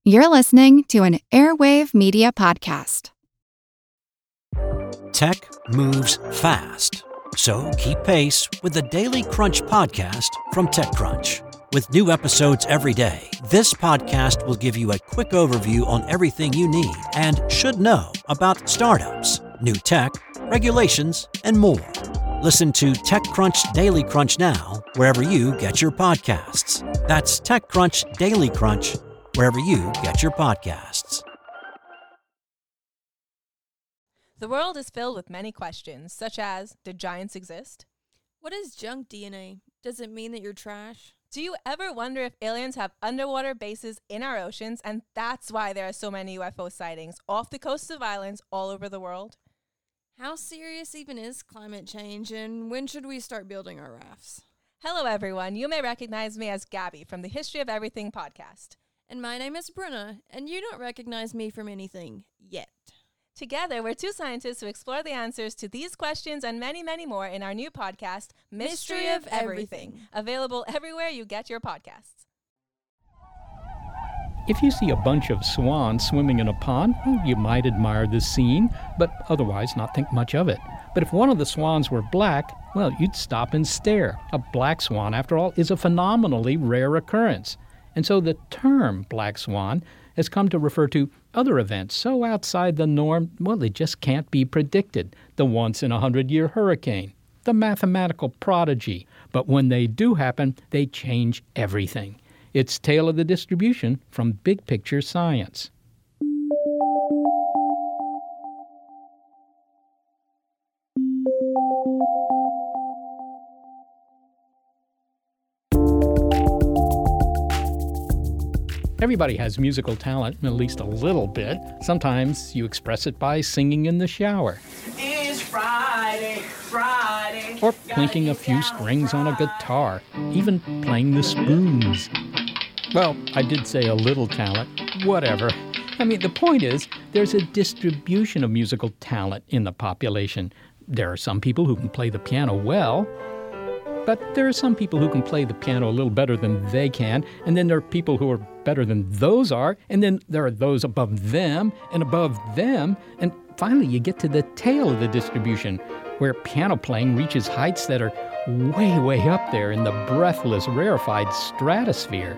You're listening to an Airwave Media Podcast. Tech moves fast, so keep pace with the Daily Crunch podcast from TechCrunch. With new episodes every day, this podcast will give you a quick overview on everything you need and should know about startups, new tech, regulations, and more. Listen to TechCrunch Daily Crunch now, wherever you get your podcasts. That's TechCrunch Daily Crunch, wherever you get your podcasts. The world is filled with many questions, such as, did giants exist? What is junk DNA? Does it mean that you're trash? Do you ever wonder if aliens have underwater bases in our oceans, and that's why there are so many UFO sightings off the coasts of islands all over the world? How serious even is climate change, and when should we start building our rafts? Hello, everyone. You may recognize me as Gabby from the History of Everything podcast. And my name is Bruna, and you don't recognize me from anything yet. Together, we're two scientists who explore the answers to these questions and many, many more in our new podcast, Mystery of Everything, available everywhere you get your podcasts. If you see a bunch of swans swimming in a pond, you might admire the scene, but otherwise not think much of it. But if one of the swans were black, well, you'd stop and stare. A black swan, after all, is a phenomenally rare occurrence. And so the term black swan has come to refer to other events so outside the norm, well, they just can't be predicted. The once-in-a-100-year hurricane, the mathematical prodigy. But when they do happen, they change everything. It's Tale of the Distribution from Big Picture Science. Everybody has musical talent, at least a little bit. Sometimes you express it by singing in the shower. It's Friday, Friday. Or plinking a few strings on a guitar, even playing the spoons. Well, I did say a little talent. Whatever. I mean, the point is, there's a distribution of musical talent in the population. There are some people who can play the piano well, but there are some people who can play the piano a little better than they can, and then there are people who are better than those are, and then there are those above them, and finally you get to the tail of the distribution, where piano playing reaches heights that are way, way up there in the breathless, rarefied stratosphere.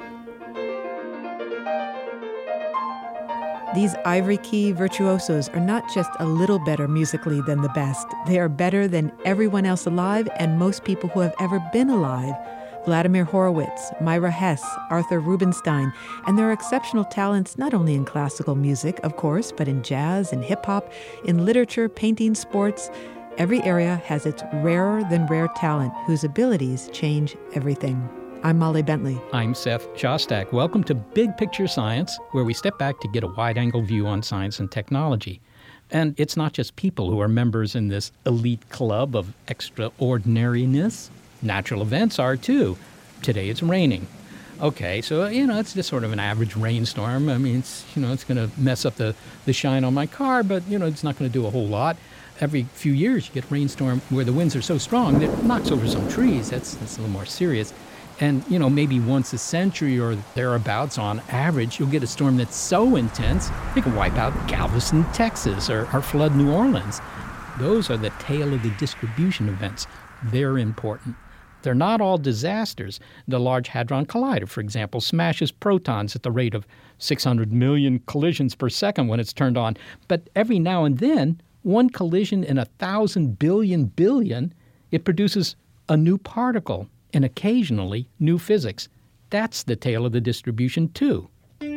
These ivory key virtuosos are not just a little better musically than the best. They are better than everyone else alive and most people who have ever been alive. Vladimir Horowitz, Myra Hess, Arthur Rubinstein, and there are exceptional talents not only in classical music, of course, but in jazz and hip-hop, in literature, painting, sports. Every area has its rarer-than-rare talent whose abilities change everything. I'm Molly Bentley. I'm Seth Shostak. Welcome to Big Picture Science, where we step back to get a wide-angle view on science and technology. And it's not just people who are members in this elite club of extraordinariness. Natural events are, too. Today it's raining. Okay, so, it's just sort of an average rainstorm. I mean, it's going to mess up the shine on my car, but, it's not going to do a whole lot. Every few years you get a rainstorm where the winds are so strong that it knocks over some trees. That's a little more serious. And, maybe once a century or thereabouts on average, you'll get a storm that's so intense, it can wipe out Galveston, Texas, or flood New Orleans. Those are the tail of the distribution events. They're important. They're not all disasters. The Large Hadron Collider, for example, smashes protons at the rate of 600 million collisions per second when it's turned on. But every now and then, one collision in 1,000 billion, it produces a new particle. And occasionally, new physics. That's the tail of the distribution, too.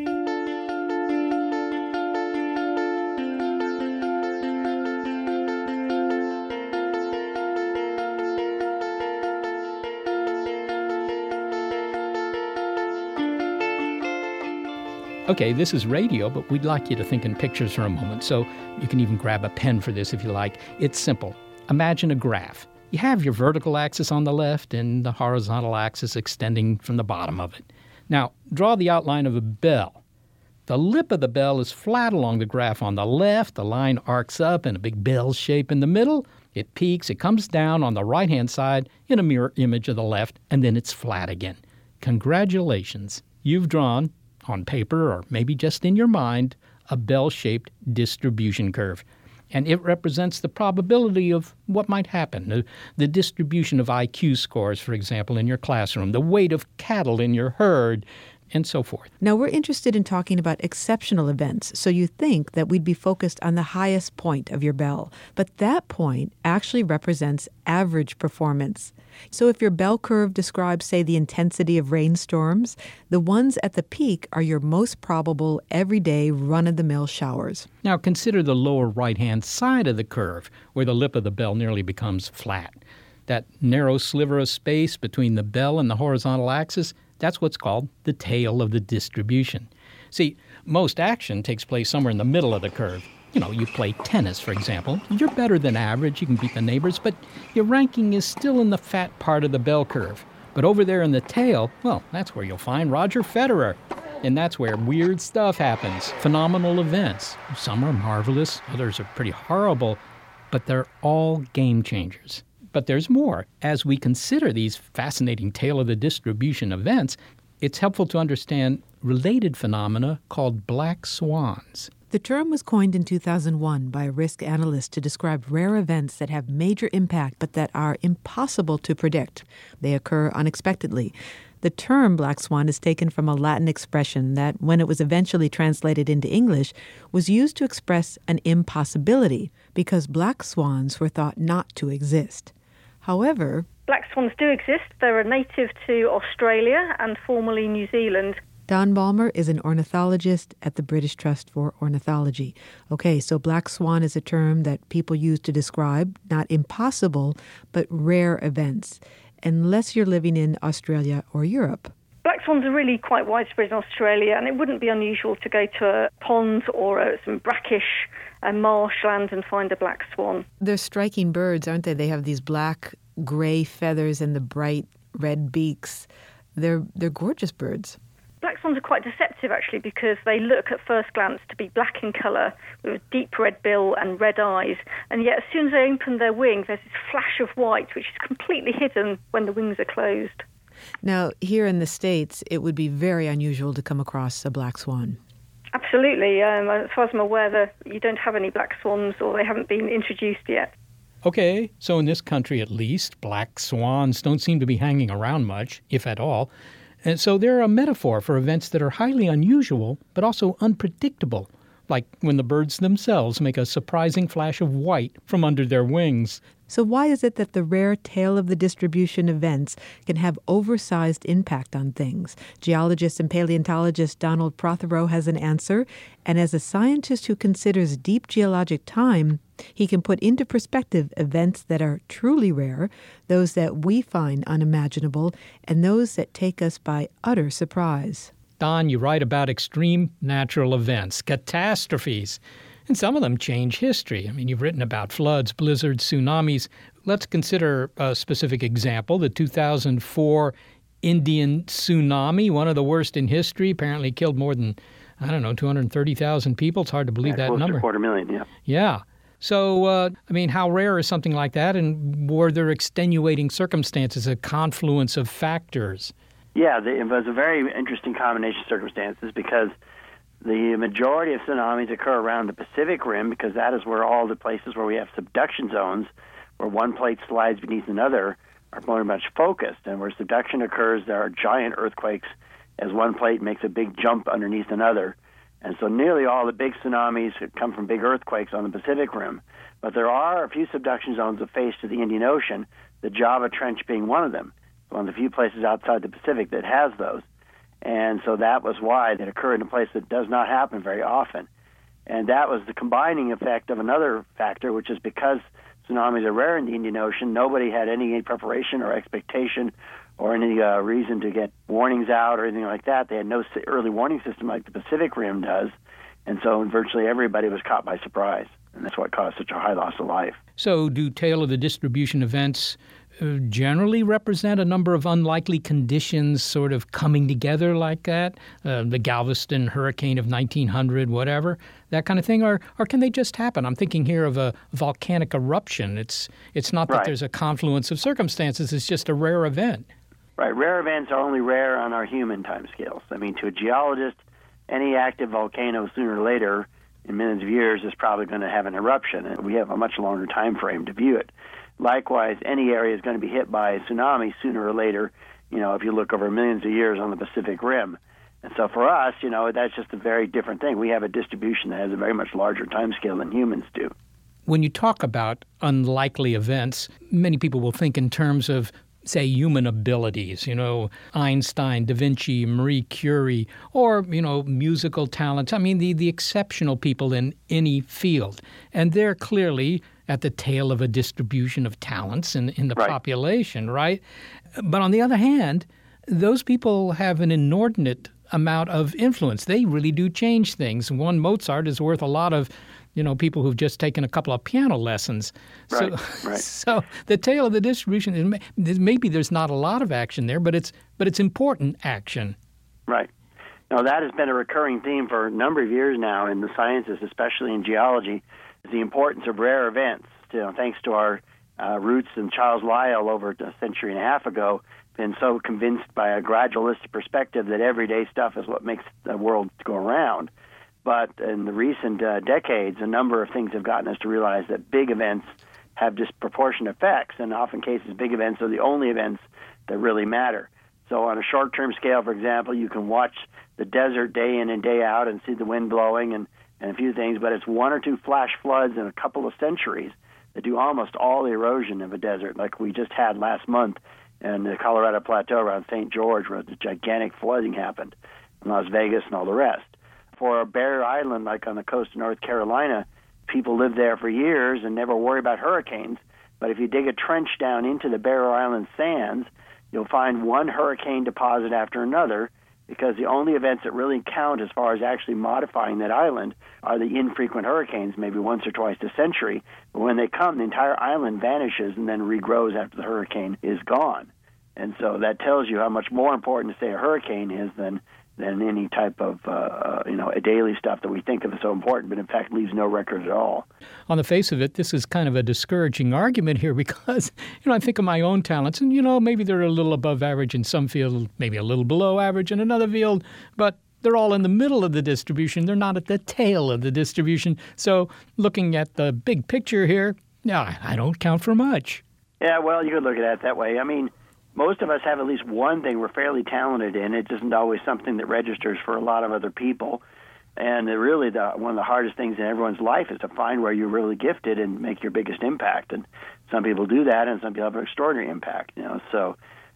Okay, this is radio, but we'd like you to think in pictures for a moment, so you can even grab a pen for this if you like. It's simple. Imagine a graph. You have your vertical axis on the left and the horizontal axis extending from the bottom of it. Now, draw the outline of a bell. The lip of the bell is flat along the graph on the left. The line arcs up in a big bell shape in the middle. It peaks, it comes down on the right-hand side in a mirror image of the left, and then it's flat again. Congratulations, you've drawn on paper or maybe just in your mind, a bell-shaped distribution curve. And it represents the probability of what might happen, the distribution of IQ scores, for example, in your classroom, the weight of cattle in your herd, and so forth. Now, we're interested in talking about exceptional events, so you think that we'd be focused on the highest point of your bell. But that point actually represents average performance. So if your bell curve describes, say, the intensity of rainstorms, the ones at the peak are your most probable everyday run-of-the-mill showers. Now consider the lower right-hand side of the curve, where the lip of the bell nearly becomes flat. That narrow sliver of space between the bell and the horizontal axis, that's what's called the tail of the distribution. See, most action takes place somewhere in the middle of the curve. You play tennis, for example. You're better than average, you can beat the neighbors, but your ranking is still in the fat part of the bell curve. But over there in the tail, well, that's where you'll find Roger Federer. And that's where weird stuff happens, phenomenal events. Some are marvelous, others are pretty horrible, but they're all game changers. But there's more. As we consider these fascinating tail of the distribution events, it's helpful to understand related phenomena called black swans. The term was coined in 2001 by a risk analyst to describe rare events that have major impact but that are impossible to predict. They occur unexpectedly. The term black swan is taken from a Latin expression that, when it was eventually translated into English, was used to express an impossibility because black swans were thought not to exist. However, black swans do exist. They're a native to Australia and formerly New Zealand. Don Balmer is an ornithologist at the British Trust for Ornithology. Okay, so black swan is a term that people use to describe not impossible, but rare events, unless you're living in Australia or Europe. Black swans are really quite widespread in Australia, and it wouldn't be unusual to go to a pond or some brackish marshland and find a black swan. They're striking birds, aren't they? They have these black, gray feathers and the bright red beaks. They're gorgeous birds. Black swans are quite deceptive, actually, because they look at first glance to be black in colour with a deep red bill and red eyes. And yet, as soon as they open their wings, there's this flash of white, which is completely hidden when the wings are closed. Now, here in the States, it would be very unusual to come across a black swan. Absolutely. As far as I'm aware, you don't have any black swans, or they haven't been introduced yet. Okay, so in this country at least, black swans don't seem to be hanging around much, if at all. And so they're a metaphor for events that are highly unusual, but also unpredictable, like when the birds themselves make a surprising flash of white from under their wings. So why is it that the rare tail of the distribution events can have oversized impact on things? Geologist and paleontologist Donald Prothero has an answer, and as a scientist who considers deep geologic time, he can put into perspective events that are truly rare, those that we find unimaginable, and those that take us by utter surprise. Don, you write about extreme natural events, catastrophes, and some of them change history. I mean, you've written about floods, blizzards, tsunamis. Let's consider a specific example, the 2004 Indian tsunami, one of the worst in history, apparently killed more than, 230,000 people. It's hard to believe that number. Close to 250,000, yeah. Yeah. So, how rare is something like that? And were there extenuating circumstances, a confluence of factors? Yeah, it was a very interesting combination of circumstances because the majority of tsunamis occur around the Pacific Rim because that is where all the places where we have subduction zones, where one plate slides beneath another, are very much focused. And where subduction occurs, there are giant earthquakes as one plate makes a big jump underneath another. And so nearly all the big tsunamis come from big earthquakes on the Pacific Rim. But there are a few subduction zones that face to the Indian Ocean, the Java Trench being one of them, one of the few places outside the Pacific that has those. And so that was why it occurred in a place that does not happen very often. And that was the combining effect of another factor, which is because tsunamis are rare in the Indian Ocean, nobody had any preparation or expectation or any reason to get warnings out or anything like that. They had no early warning system like the Pacific Rim does. And so virtually everybody was caught by surprise. And that's what caused such a high loss of life. So do tail of the distribution events generally represent a number of unlikely conditions sort of coming together like that? The Galveston hurricane of 1900, whatever, that kind of thing? Or can they just happen? I'm thinking here of a volcanic eruption. It's not that there's a confluence of circumstances. It's just a rare event. Right. Rare events are only rare on our human timescales. I mean, to a geologist, any active volcano sooner or later in millions of years is probably going to have an eruption, and we have a much longer time frame to view it. Likewise, any area is going to be hit by a tsunami sooner or later, if you look over millions of years on the Pacific Rim. And so for us, that's just a very different thing. We have a distribution that has a very much larger time scale than humans do. When you talk about unlikely events, many people will think in terms of, say, human abilities, Einstein, Da Vinci, Marie Curie, or, musical talents. I mean, the exceptional people in any field. And they're clearly at the tail of a distribution of talents in the population, right? But on the other hand, those people have an inordinate amount of influence. They really do change things. One Mozart is worth a lot of people who've just taken a couple of piano lessons. Right. So the tail of the distribution, maybe there's not a lot of action there, but it's important action. Right. Now, that has been a recurring theme for a number of years now in the sciences, especially in geology, is the importance of rare events. Thanks to our roots in Charles Lyell over a century and a half ago, been so convinced by a gradualistic perspective that everyday stuff is what makes the world go around. But in the recent decades, a number of things have gotten us to realize that big events have disproportionate effects, and often cases big events are the only events that really matter. So on a short-term scale, for example, you can watch the desert day in and day out and see the wind blowing and a few things, but it's one or two flash floods in a couple of centuries that do almost all the erosion of a desert, like we just had last month in the Colorado Plateau around St. George, where the gigantic flooding happened, in Las Vegas and all the rest. For a barrier island like on the coast of North Carolina, people live there for years and never worry about hurricanes. But if you dig a trench down into the barrier island sands, you'll find one hurricane deposit after another, because the only events that really count as far as actually modifying that island are the infrequent hurricanes, maybe once or twice a century. But when they come, the entire island vanishes and then regrows after the hurricane is gone. And so that tells you how much more important, to say, a hurricane is than any type of, a daily stuff that we think of as so important, but in fact leaves no record at all. On the face of it, this is kind of a discouraging argument here because, I think of my own talents, and, maybe they're a little above average in some field, maybe a little below average in another field, but they're all in the middle of the distribution. They're not at the tail of the distribution. So looking at the big picture here, I don't count for much. Yeah, well, you could look at it that way. I mean, most of us have at least one thing we're fairly talented in. It isn't always something that registers for a lot of other people. And really, one of the hardest things in everyone's life is to find where you're really gifted and make your biggest impact. And some people do that, and some people have an extraordinary impact. So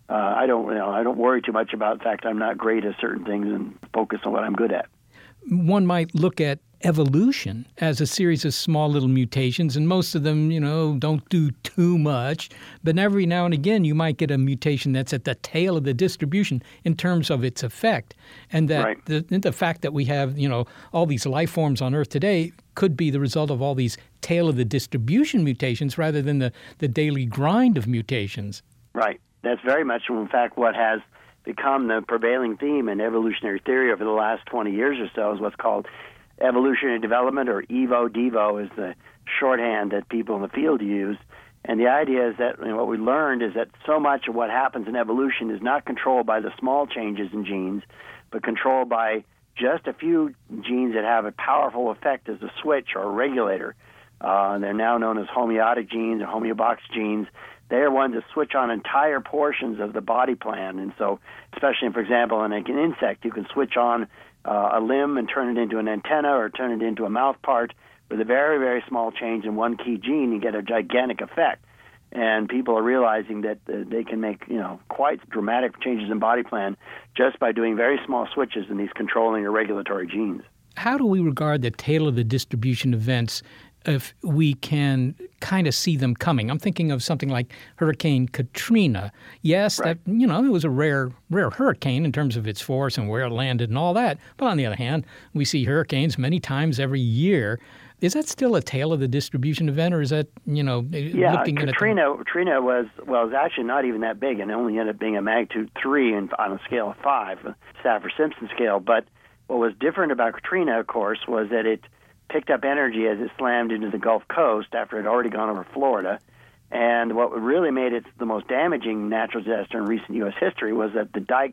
I don't worry too much about the fact I'm not great at certain things and focus on what I'm good at. One might look at evolution as a series of small little mutations, and most of them, don't do too much. But every now and again, you might get a mutation that's at the tail of the distribution in terms of its effect. And that the fact that we have, all these life forms on Earth today could be the result of all these tail of the distribution mutations rather than the daily grind of mutations. Right. That's very much, in fact, what has become the prevailing theme in evolutionary theory over the last 20 years or so, is what's called evolutionary development, or EVO-DEVO is the shorthand that people in the field use. And the idea is that what we learned is that so much of what happens in evolution is not controlled by the small changes in genes, but controlled by just a few genes that have a powerful effect as a switch or a regulator. They're now known as homeotic genes or homeobox genes. They are ones that switch on entire portions of the body plan. And so, especially, for example, in an insect, you can switch on a limb and turn it into an antenna or turn it into a mouth part with a very, very small change in one key gene. You get a gigantic effect. And people are realizing that they can make, quite dramatic changes in body plan just by doing very small switches in these controlling or regulatory genes. How do we regard the tail of the distribution events if we can kind of see them coming? I'm thinking of something like Hurricane Katrina. Yes, right. That it was a rare hurricane in terms of its force and where it landed and all that. But on the other hand, we see hurricanes many times every year. Is that still a tail of the distribution event, or is that, looking at Katrina was actually not even that big, and it only ended up being a magnitude 3 on a scale of 5, a Saffir-Simpson scale. But what was different about Katrina, of course, was that it picked up energy as it slammed into the Gulf Coast after it had already gone over Florida. And what really made it the most damaging natural disaster in recent U.S. history was that the dikes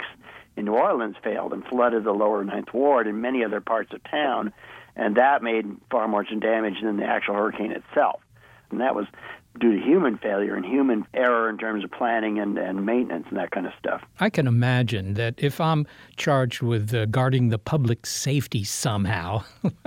in New Orleans failed and flooded the lower Ninth Ward and many other parts of town, and that made far more damage than the actual hurricane itself. And that was due to human failure and human error in terms of planning and maintenance and that kind of stuff. I can imagine that if I'm charged with guarding the public safety somehow,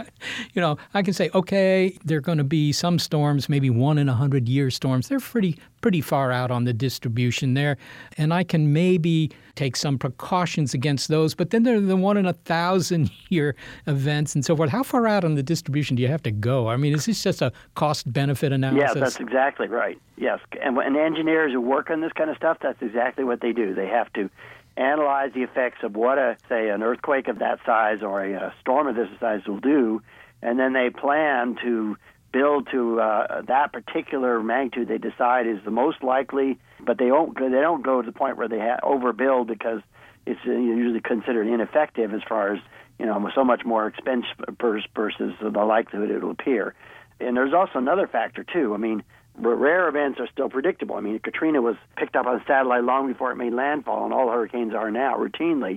I can say, okay, there are going to be some storms, maybe 1 in 100-year storms. They're pretty far out on the distribution there, and I can maybe take some precautions against those. But then there are the 1 in 1,000-year events and so forth. How far out on the distribution do you have to go? I mean, is this just a cost-benefit analysis? Yeah, that's exactly right. Yes, and engineers who work on this kind of stuff, that's exactly what they do. They have to analyze the effects of what, say, an earthquake of that size or a storm of this size will do, and then they plan to build to that particular magnitude they decide is the most likely, but they don't go to the point where they overbuild because it's usually considered ineffective as far as, so much more expense versus the likelihood it will appear. And there's also another factor, too. I mean, rare events are still predictable. I mean, Katrina was picked up on satellite long before it made landfall, and all hurricanes are now routinely.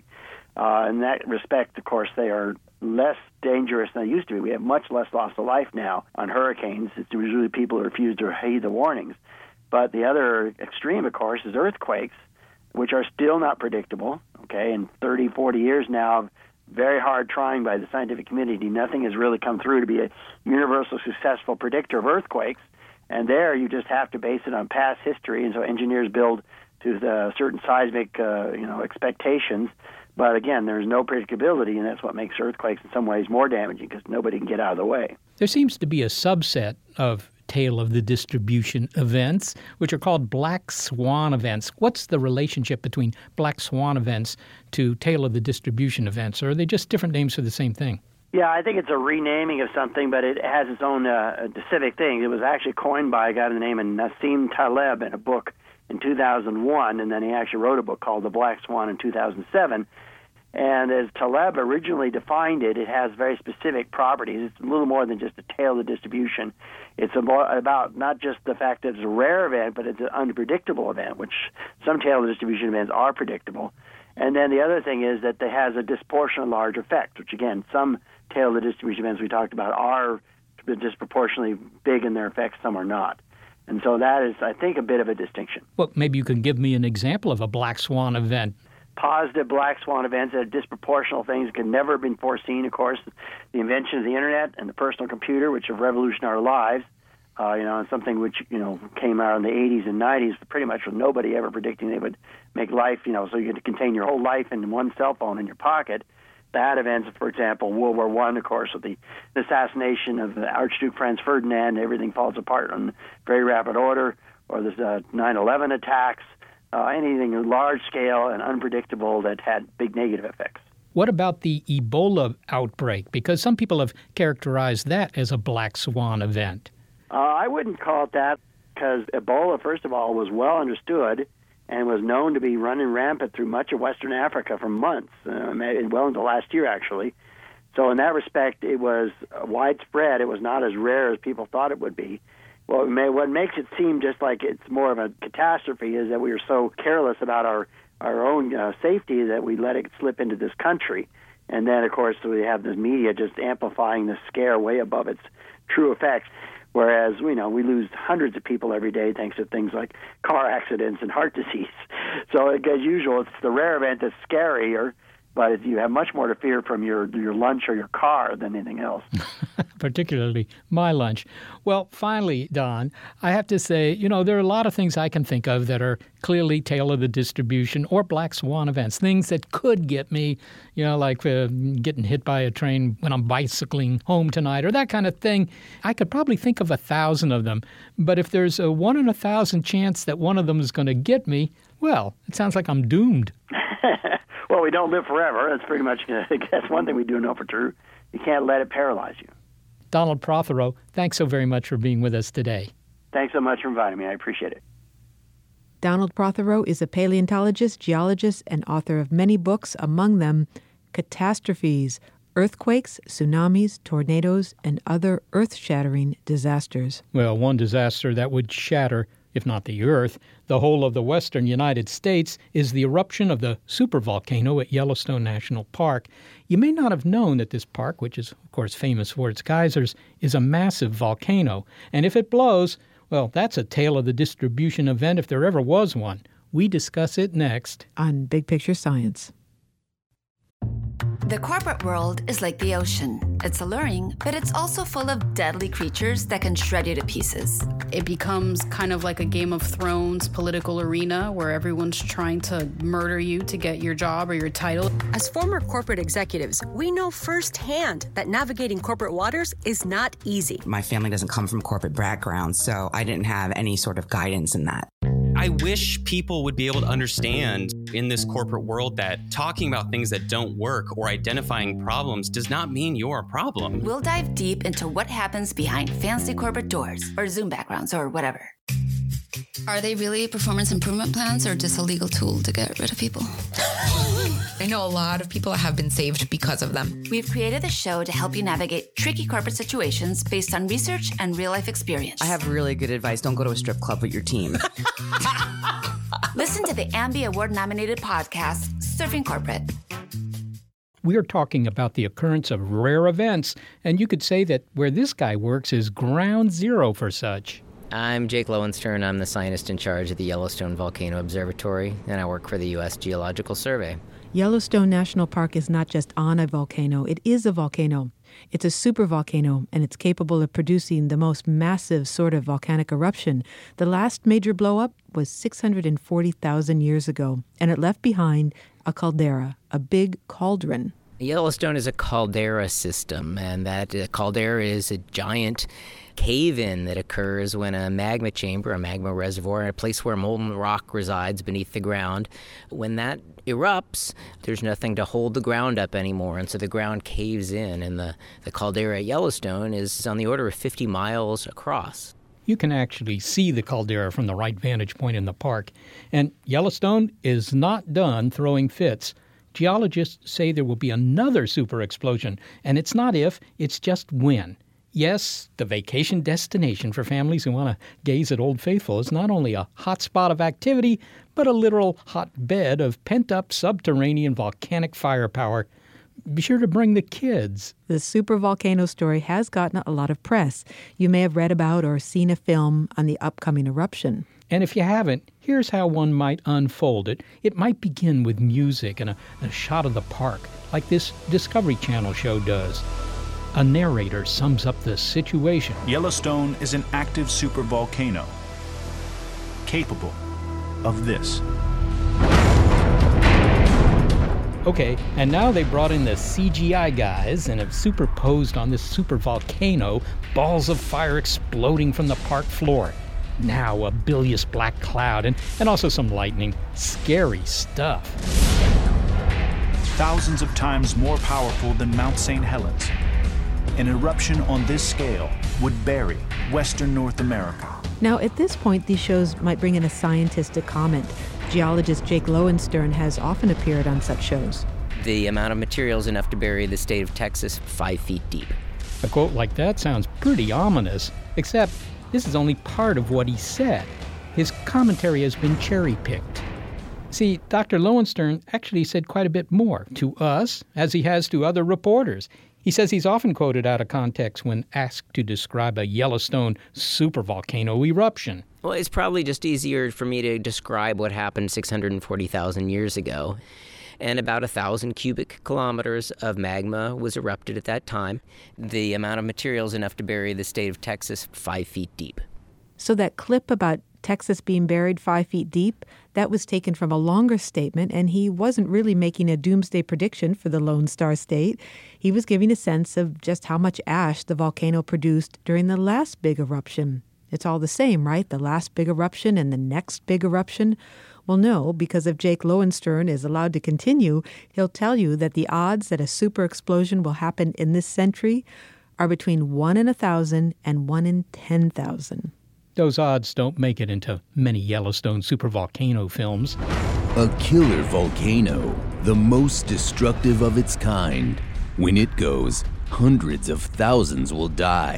In that respect, of course, they are less dangerous than they used to be. We have much less loss of life now on hurricanes. It's usually people who refuse to heed the warnings. But the other extreme, of course, is earthquakes, which are still not predictable. Okay, in 30, 40 years now, very hard trying by the scientific community. Nothing has really come through to be a universal successful predictor of earthquakes. And there you just have to base it on past history. And so engineers build to the certain seismic expectations. But again, there's no predictability, and that's what makes earthquakes in some ways more damaging because nobody can get out of the way. There seems to be a subset of tail of the distribution events, which are called black swan events. What's the relationship between black swan events to tail of the distribution events? Or are they just different names for the same thing? Yeah, I think it's a renaming of something, but it has its own specific thing. It was actually coined by a guy by the name of Nassim Taleb in a book in 2001, and then he actually wrote a book called The Black Swan in 2007. And as Taleb originally defined it, it has very specific properties. It's a little more than just a tail of the distribution. It's about not just the fact that it's a rare event, but it's an unpredictable event, which some tail of the distribution events are predictable. And then the other thing is that it has a disproportionately large effect, which, again, some tail of the distribution events we talked about are disproportionately big in their effects, some are not. And so that is, I think, a bit of a distinction. Well, maybe you can give me an example of a black swan event. Positive black swan events that are disproportional things can never have been foreseen, of course. The invention of the Internet and the personal computer, which have revolutionized our lives, and something which, came out in the 80s and 90s, pretty much with nobody ever predicting they would make life, so you had to contain your whole life in one cell phone in your pocket. Bad events, for example, World War I, of course, with the assassination of the Archduke Franz Ferdinand, everything falls apart in very rapid order, or the 9/11 attacks, anything large scale and unpredictable that had big negative effects. What about the Ebola outbreak? Because some people have characterized that as a black swan event. I wouldn't call it that because Ebola, first of all, was well understood and was known to be running rampant through much of Western Africa for months, well into last year, actually. So in that respect, it was widespread. It was not as rare as people thought it would be. Well, what makes it seem just like it's more of a catastrophe is that we are so careless about our own safety that we let it slip into this country. And then, of course, we have the media just amplifying the scare way above its true effects. Whereas, we lose hundreds of people every day thanks to things like car accidents and heart disease. So, as usual, it's the rare event that's scarier, but you have much more to fear from your lunch or your car than anything else. Particularly my lunch. Well, finally, Don, I have to say, there are a lot of things I can think of that are clearly tail of the distribution or black swan events, things that could get me, like getting hit by a train when I'm bicycling home tonight or that kind of thing. I could probably think of 1,000 of them. But if there's a 1 in 1,000 chance that one of them is going to get me, well, it sounds like I'm doomed. Well, we don't live forever. That's pretty much, that's one thing we do know for true. You can't let it paralyze you. Donald Prothero, thanks so very much for being with us today. Thanks so much for inviting me. I appreciate it. Donald Prothero is a paleontologist, geologist, and author of many books, among them Catastrophes, Earthquakes, Tsunamis, Tornadoes, and Other Earth-Shattering Disasters. Well, one disaster that would shatter if not the Earth, the whole of the western United States, is the eruption of the supervolcano at Yellowstone National Park. You may not have known that this park, which is, of course, famous for its geysers, is a massive volcano. And if it blows, well, that's a tale of the distribution event if there ever was one. We discuss it next on Big Picture Science. The corporate world is like the ocean. It's alluring, but it's also full of deadly creatures that can shred you to pieces. It becomes kind of like a Game of Thrones political arena where everyone's trying to murder you to get your job or your title. As former corporate executives, we know firsthand that navigating corporate waters is not easy. My family doesn't come from corporate background, so I didn't have any sort of guidance in that. I wish people would be able to understand in this corporate world that talking about things that don't work or identifying problems does not mean you're a problem. We'll dive deep into what happens behind fancy corporate doors or Zoom backgrounds or whatever. Are they really performance improvement plans or just a legal tool to get rid of people? I know a lot of people have been saved because of them. We've created a show to help you navigate tricky corporate situations based on research and real-life experience. I have really good advice. Don't go to a strip club with your team. Listen to the Ambie Award-nominated podcast, Surfing Corporate. We are talking about the occurrence of rare events, and you could say that where this guy works is ground zero for such. I'm Jake Lowenstern. I'm the scientist in charge of the Yellowstone Volcano Observatory, and I work for the U.S. Geological Survey. Yellowstone National Park is not just on a volcano, it is a volcano. It's a supervolcano, and it's capable of producing the most massive sort of volcanic eruption. The last major blow-up was 640,000 years ago, and it left behind a caldera, a big cauldron. Yellowstone is a caldera system, and that caldera is a giant cave-in that occurs when a magma chamber, a magma reservoir, a place where molten rock resides beneath the ground, when that erupts, there's nothing to hold the ground up anymore, and so the ground caves in, and the caldera at Yellowstone is on the order of 50 miles across. You can actually see the caldera from the right vantage point in the park, and Yellowstone is not done throwing fits. Geologists say there will be another super explosion, and it's not if, it's just when. Yes, the vacation destination for families who want to gaze at Old Faithful is not only a hot spot of activity, but a literal hotbed of pent-up subterranean volcanic firepower. Be sure to bring the kids. The supervolcano story has gotten a lot of press. You may have read about or seen a film on the upcoming eruption. And if you haven't, here's how one might unfold it. It might begin with music and a shot of the park, like this Discovery Channel show does. A narrator sums up the situation. Yellowstone is an active supervolcano, capable of this. Okay, and now they brought in the CGI guys and have superposed on this supervolcano balls of fire exploding from the park floor. Now a bilious black cloud and also some lightning. Scary stuff. Thousands of times more powerful than Mount St. Helens. An eruption on this scale would bury Western North America. Now, at this point, these shows might bring in a scientist to comment. Geologist Jake Lowenstern has often appeared on such shows. The amount of material is enough to bury the state of Texas 5 feet deep. A quote like that sounds pretty ominous, except this is only part of what he said. His commentary has been cherry-picked. See, Dr. Lowenstern actually said quite a bit more to us, as he has to other reporters. He says he's often quoted out of context when asked to describe a Yellowstone supervolcano eruption. Well, it's probably just easier for me to describe what happened 640,000 years ago. And about 1,000 cubic kilometers of magma was erupted at that time. The amount of material is enough to bury the state of Texas 5 feet deep. So that clip about Texas being buried 5 feet deep, that was taken from a longer statement, and he wasn't really making a doomsday prediction for the Lone Star State. He was giving a sense of just how much ash the volcano produced during the last big eruption. It's all the same, right? The last big eruption and the next big eruption? Well, no, because if Jake Lowenstern is allowed to continue, he'll tell you that the odds that a super explosion will happen in this century are between 1 in 1,000 and 1 in 10,000. Those odds don't make it into many Yellowstone supervolcano films. A killer volcano, the most destructive of its kind. When it goes, hundreds of thousands will die.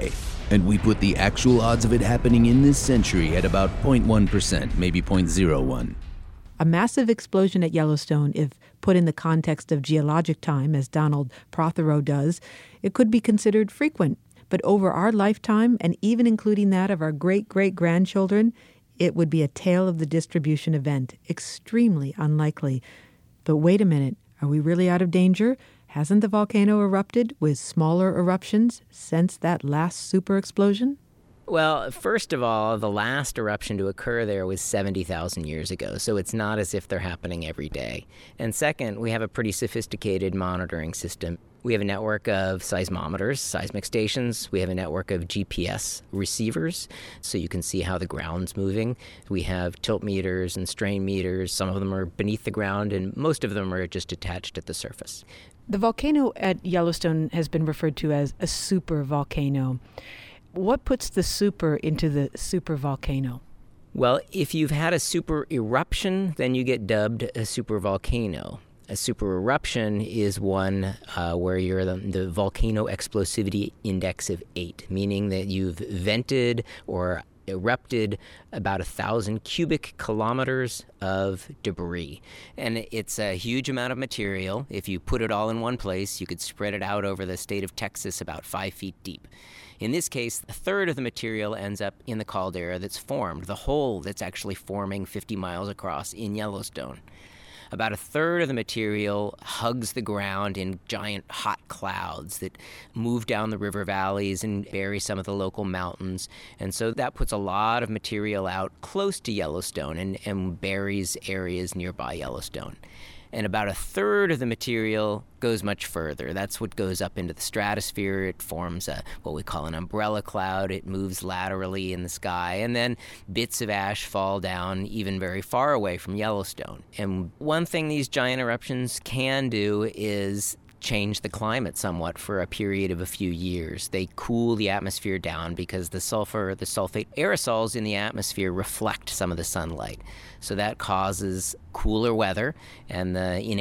And we put the actual odds of it happening in this century at about 0.1%, maybe 0.01. A massive explosion at Yellowstone, if put in the context of geologic time, as Donald Prothero does, it could be considered frequent. But over our lifetime, and even including that of our great-great-grandchildren, it would be a tale of the distribution event, extremely unlikely. But wait a minute, are we really out of danger? Hasn't the volcano erupted with smaller eruptions since that last super explosion? Well, first of all, the last eruption to occur there was 70,000 years ago, so it's not as if they're happening every day. And second, we have a pretty sophisticated monitoring system. We have a network of seismometers, seismic stations. We have a network of GPS receivers, so you can see how the ground's moving. We have tilt meters and strain meters. Some of them are beneath the ground, and most of them are just attached at the surface. The volcano at Yellowstone has been referred to as a super volcano. What puts the super into the super volcano? Well, if you've had a super eruption, then you get dubbed a super volcano. A super eruption is one where you're the volcano explosivity index of 8, meaning that you've vented or erupted about 1,000 cubic kilometers of debris. And it's a huge amount of material. If you put it all in one place, you could spread it out over the state of Texas about 5 feet deep. In this case, a third of the material ends up in the caldera that's formed, the hole that's actually forming 50 miles across in Yellowstone. About a third of the material hugs the ground in giant hot clouds that move down the river valleys and bury some of the local mountains. And so that puts a lot of material out close to Yellowstone and buries areas nearby Yellowstone. And about a third of the material goes much further. That's what goes up into the stratosphere. It forms what we call an umbrella cloud. It moves laterally in the sky, and then bits of ash fall down even very far away from Yellowstone. And one thing these giant eruptions can do is change the climate somewhat for a period of a few years. They cool the atmosphere down because the sulfate aerosols in the atmosphere reflect some of the sunlight. So that causes cooler weather. And in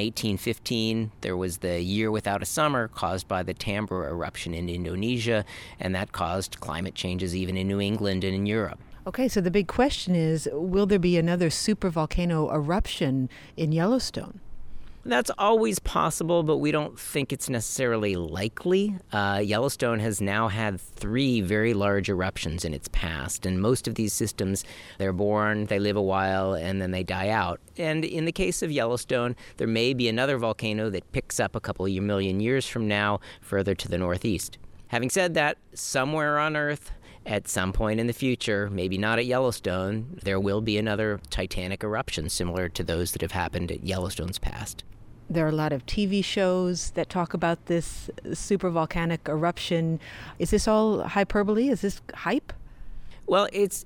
1815, there was the year without a summer caused by the Tambora eruption in Indonesia, and that caused climate changes even in New England and in Europe. Okay, so the big question is, will there be another supervolcano eruption in Yellowstone? That's always possible, but we don't think it's necessarily likely. Yellowstone has now had 3 very large eruptions in its past, and most of these systems, they're born, they live a while, and then they die out. And in the case of Yellowstone, there may be another volcano that picks up a couple of million years from now further to the northeast. Having said that, somewhere on Earth, at some point in the future, maybe not at Yellowstone, there will be another titanic eruption similar to those that have happened at Yellowstone's past. There are a lot of TV shows that talk about this supervolcanic eruption. Is this all hyperbole? Is this hype? Well, it's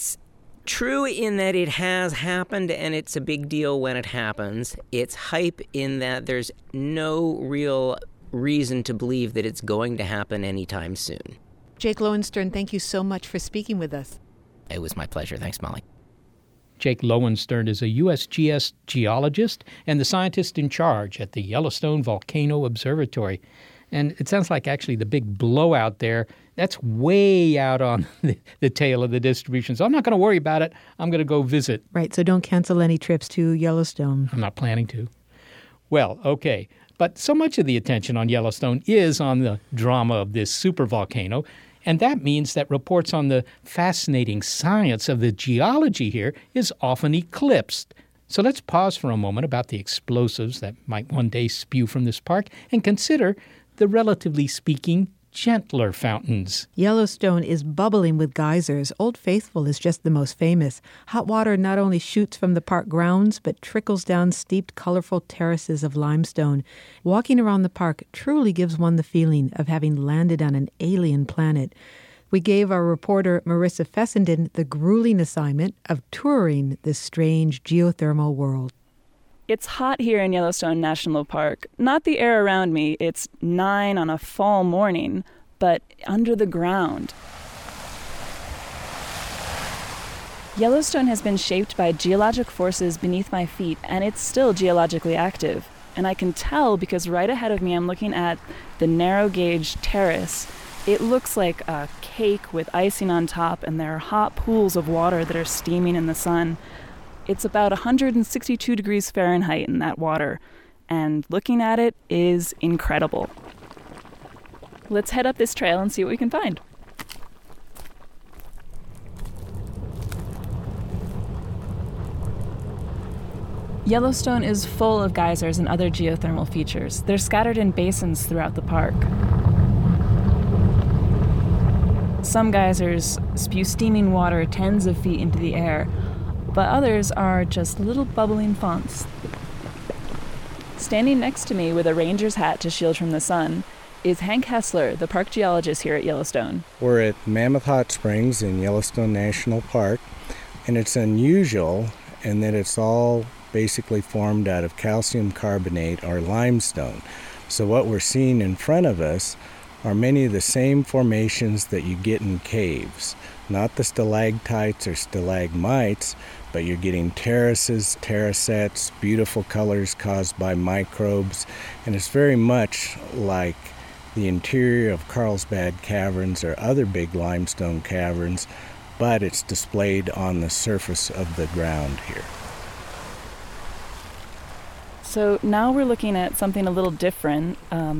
true in that it has happened and it's a big deal when it happens. It's hype in that there's no real reason to believe that it's going to happen anytime soon. Jake Lowenstern, thank you so much for speaking with us. It was my pleasure. Thanks, Molly. Jake Lowenstern is a USGS geologist and the scientist in charge at the Yellowstone Volcano Observatory. And it sounds like actually the big blowout there, that's way out on the tail of the distribution. So I'm not going to worry about it. I'm going to go visit. Right, so don't cancel any trips to Yellowstone. I'm not planning to. Well, okay. But so much of the attention on Yellowstone is on the drama of this supervolcano. And that means that reports on the fascinating science of the geology here is often eclipsed. So let's pause for a moment about the explosives that might one day spew from this park and consider the, relatively speaking, gentler fountains. Yellowstone is bubbling with geysers. Old Faithful is just the most famous. Hot water not only shoots from the park grounds, but trickles down steep, colorful terraces of limestone. Walking around the park truly gives one the feeling of having landed on an alien planet. We gave our reporter Marissa Fessenden the grueling assignment of touring this strange geothermal world. It's hot here in Yellowstone National Park. Not the air around me, it's 9 on a fall morning, but under the ground. Yellowstone has been shaped by geologic forces beneath my feet, and it's still geologically active. And I can tell because right ahead of me I'm looking at the narrow gauge terrace, It looks like a cake with icing on top, and there are hot pools of water that are steaming in the sun. It's about 162 degrees Fahrenheit in that water, and looking at it is incredible. Let's head up this trail and see what we can find. Yellowstone is full of geysers and other geothermal features. They're scattered in basins throughout the park. Some geysers spew steaming water tens of feet into the air, but others are just little bubbling fonts. Standing next to me with a ranger's hat to shield from the sun is Hank Hessler, the park geologist here at Yellowstone. We're at Mammoth Hot Springs in Yellowstone National Park, and it's unusual in that it's all basically formed out of calcium carbonate or limestone. So what we're seeing in front of us are many of the same formations that you get in caves. Not the stalactites or stalagmites, but you're getting terraces, terracets, beautiful colors caused by microbes, and it's very much like the interior of Carlsbad Caverns or other big limestone caverns, but it's displayed on the surface of the ground here. So now we're looking at something a little different.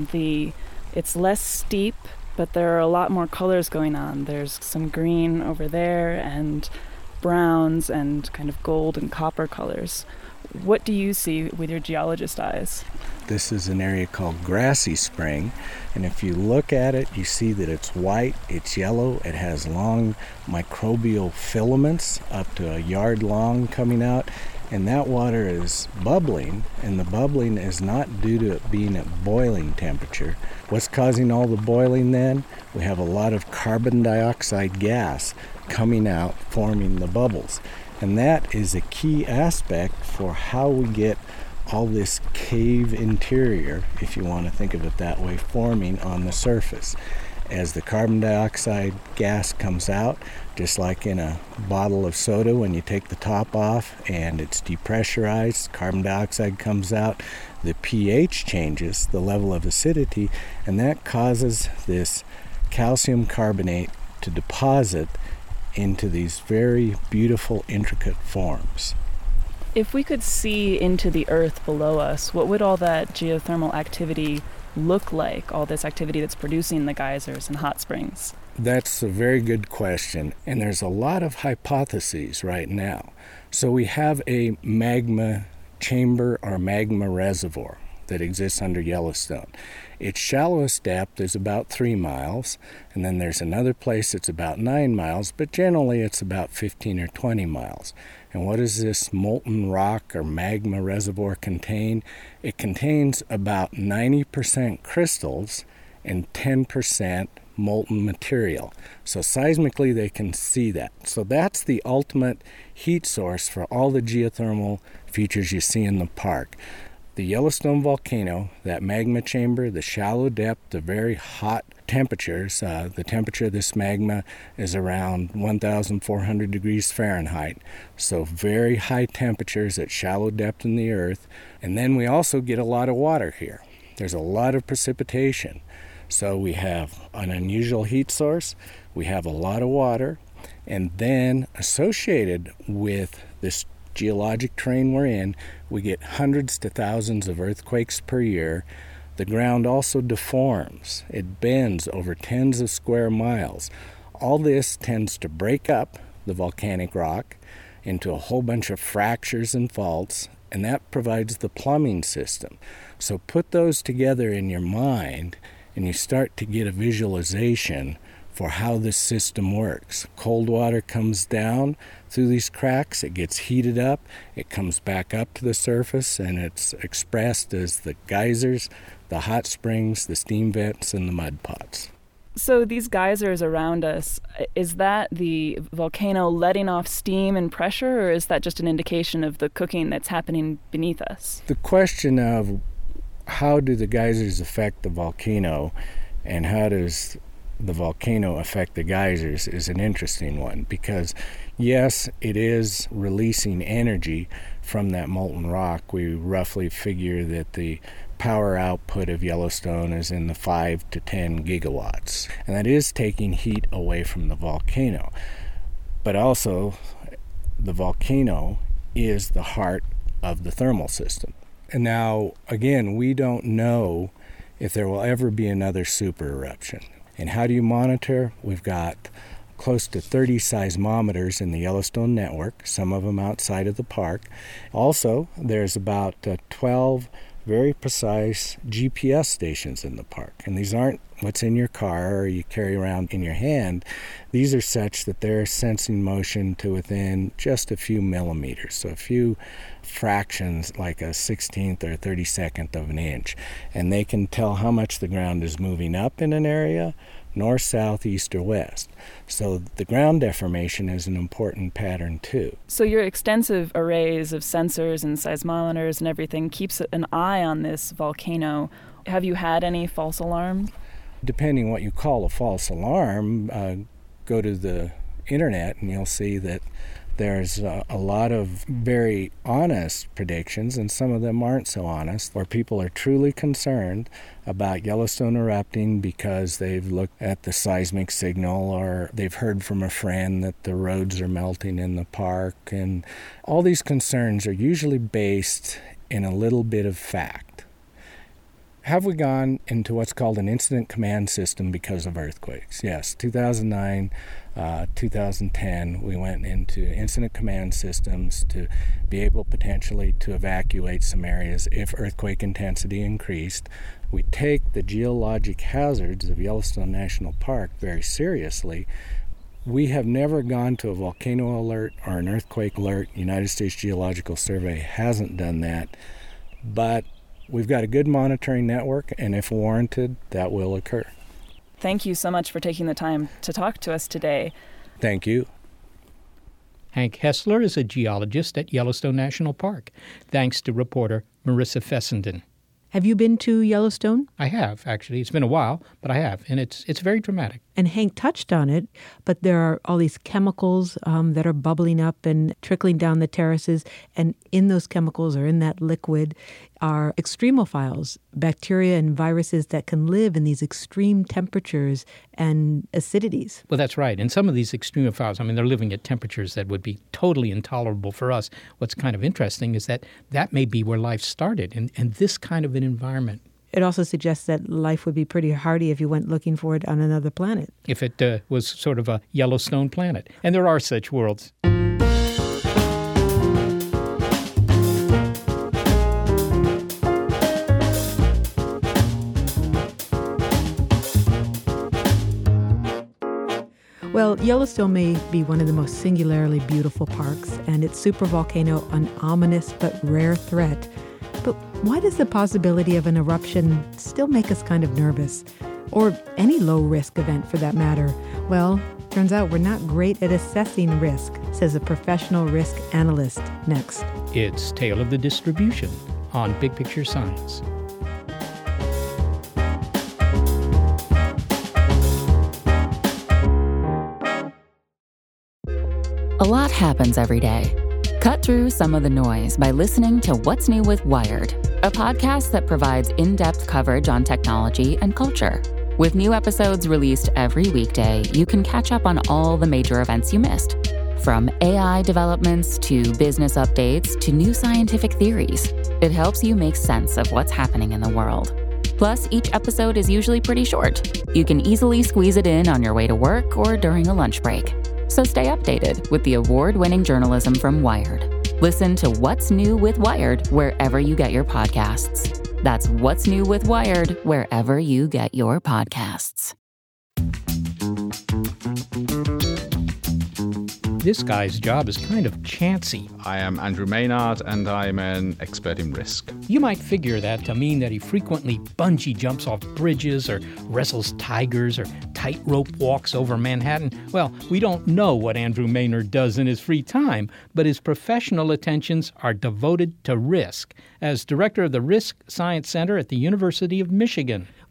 It's less steep, but there are a lot more colors going on. There's some green over there and browns and kind of gold and copper colors. What do you see with your geologist eyes? This is an area called Grassy Spring, and if you look at it, you see that it's white, it's yellow, it has long microbial filaments up to a yard long coming out, and that water is bubbling, and the bubbling is not due to it being at boiling temperature. What's causing all the boiling then? We have a lot of carbon dioxide gas coming out, forming the bubbles. And that is a key aspect for how we get all this cave interior, if you want to think of it that way, forming on the surface. As the carbon dioxide gas comes out, just like in a bottle of soda when you take the top off and it's depressurized, carbon dioxide comes out, the pH changes, the level of acidity, and that causes this calcium carbonate to deposit into these very beautiful, intricate forms. If we could see into the earth below us, what would all that geothermal activity look like, all this activity that's producing the geysers and hot springs? That's a very good question, and there's a lot of hypotheses right now. So we have a magma chamber or magma reservoir that exists under Yellowstone. Its shallowest depth is about 3 miles, and then there's another place that's about 9 miles, but generally it's about 15 or 20 miles. And what does this molten rock or magma reservoir contain? It contains about 90% crystals and 10% molten material. So seismically they can see that. So that's the ultimate heat source for all the geothermal features you see in the park. The Yellowstone volcano, that magma chamber, the shallow depth, the very hot temperatures, the temperature of this magma is around 1,400 degrees Fahrenheit. So very high temperatures at shallow depth in the earth. And then we also get a lot of water here. There's a lot of precipitation. So we have an unusual heat source, we have a lot of water, and then associated with this geologic terrain we're in, we get hundreds to thousands of earthquakes per year. The ground also deforms. It bends over tens of square miles. All this tends to break up the volcanic rock into a whole bunch of fractures and faults, and that provides the plumbing system. So put those together in your mind, and you start to get a visualization for how this system works. Cold water comes down through these cracks, it gets heated up, it comes back up to the surface, and it's expressed as the geysers, the hot springs, the steam vents, and the mud pots. So these geysers around us, is that the volcano letting off steam and pressure, or is that just an indication of the cooking that's happening beneath us? The question of how do the geysers affect the volcano and how does the volcano affect the geysers is an interesting one, because yes, it is releasing energy from that molten rock. We roughly figure that the power output of Yellowstone is in the 5 to 10 gigawatts. And that is taking heat away from the volcano. But also, the volcano is the heart of the thermal system. And now, again, we don't know if there will ever be another super eruption. And how do you monitor? We've got close to 30 seismometers in the Yellowstone network, some of them outside of the park. Also, there's about 12 very precise GPS stations in the park. And these aren't what's in your car or you carry around in your hand. These are such that they're sensing motion to within just a few millimeters, so a few fractions, like a 16th or 32nd of an inch. And they can tell how much the ground is moving up in an area, north, south, east, or west. So the ground deformation is an important pattern too. So your extensive arrays of sensors and seismometers and everything keeps an eye on this volcano. Have you had any false alarms? Depending what you call a false alarm, go to the internet and you'll see that there's a lot of very honest predictions, and some of them aren't so honest, where people are truly concerned about Yellowstone erupting because they've looked at the seismic signal or they've heard from a friend that the roads are melting in the park. And all these concerns are usually based in a little bit of fact. Have we gone into what's called an incident command system because of earthquakes? Yes, 2009, 2010, we went into incident command systems to be able potentially to evacuate some areas if earthquake intensity increased. We take the geologic hazards of Yellowstone National Park very seriously. We have never gone to a volcano alert or an earthquake alert. United States Geological Survey hasn't done that, but we've got a good monitoring network, and if warranted, that will occur. Thank you so much for taking the time to talk to us today. Thank you. Hank Hessler is a geologist at Yellowstone National Park, thanks to reporter Marissa Fessenden. Have you been to Yellowstone? I have, actually. It's been a while, but I have, and it's very dramatic. And Hank touched on it, but there are all these chemicals that are bubbling up and trickling down the terraces, and in those chemicals or in that liquid are extremophiles, bacteria and viruses that can live in these extreme temperatures and acidities. Well, that's right. And some of these extremophiles, they're living at temperatures that would be totally intolerable for us. What's kind of interesting is that may be where life started, in this kind of an environment. It also suggests that life would be pretty hardy if you went looking for it on another planet. If it was sort of a Yellowstone planet. And there are such worlds. Well, Yellowstone may be one of the most singularly beautiful parks, and its supervolcano an ominous but rare threat. But why does the possibility of an eruption still make us kind of nervous? Or any low-risk event for that matter? Well, turns out we're not great at assessing risk, says a professional risk analyst. Next. It's Tale of the Distribution on Big Picture Science. A lot happens every day. Cut through some of the noise by listening to What's New with Wired, a podcast that provides in-depth coverage on technology and culture. With new episodes released every weekday, you can catch up on all the major events you missed. From AI developments to business updates to new scientific theories, it helps you make sense of what's happening in the world. Plus, each episode is usually pretty short. You can easily squeeze it in on your way to work or during a lunch break. So stay updated with the award-winning journalism from Wired. Listen to What's New with Wired wherever you get your podcasts. That's What's New with Wired wherever you get your podcasts. This guy's job is kind of chancy. I am Andrew Maynard, and I'm an expert in risk. You might figure that to mean that he frequently bungee jumps off bridges or wrestles tigers or tightrope walks over Manhattan. Well, we don't know what Andrew Maynard does in his free time, but his professional attentions are devoted to risk as director of the Risk Science Center at the University of Michigan.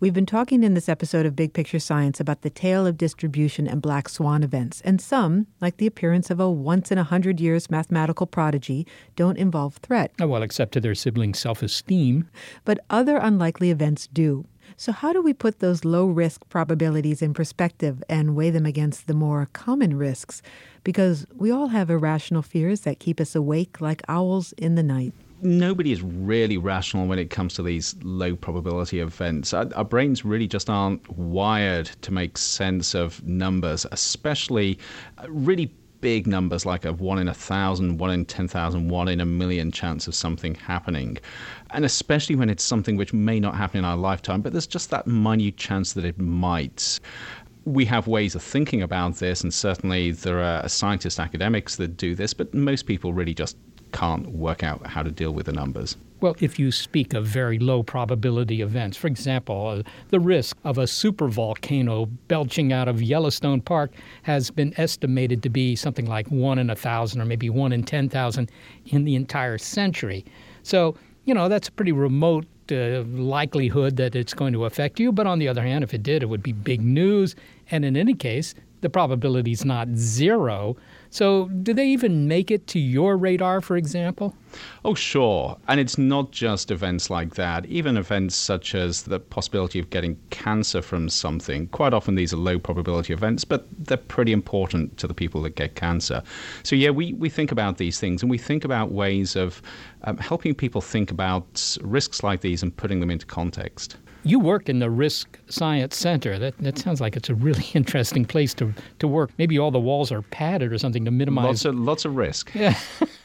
We've been talking in this episode of Big Picture Science about the tale of distribution and black swan events, and some, like the appearance of a once-in-100-years mathematical prodigy, don't involve threat. Oh, well, except to their siblings' self-esteem. But other unlikely events do. So how do we put those low-risk probabilities in perspective and weigh them against the more common risks? Because we all have irrational fears that keep us awake like owls in the night. Nobody is really rational when it comes to these low probability events. Our brains really just aren't wired to make sense of numbers, especially really big numbers like a 1 in 1,000, 1 in 10,000, 1 in a million chance of something happening. And especially when it's something which may not happen in our lifetime, but there's just that minute chance that it might. We have ways of thinking about this, and certainly there are scientists, academics that do this, but most people really just can't work out how to deal with the numbers. Well, if you speak of very low probability events, for example, the risk of a supervolcano belching out of Yellowstone Park has been estimated to be something like 1 in 1,000 or maybe 1 in 10,000 in the entire century. So, that's a pretty remote likelihood that it's going to affect you. But on the other hand, if it did, it would be big news. And in any case, the probability is not zero. So do they even make it to your radar, for example? Oh, sure. And it's not just events like that. Even events such as the possibility of getting cancer from something. Quite often these are low probability events, but they're pretty important to the people that get cancer. So yeah, we think about these things, and we think about ways of helping people think about risks like these and putting them into context. You work in the Risk Science Center. That sounds like it's a really interesting place to work. Maybe all the walls are padded or something to minimize... Lots of risk. Yeah.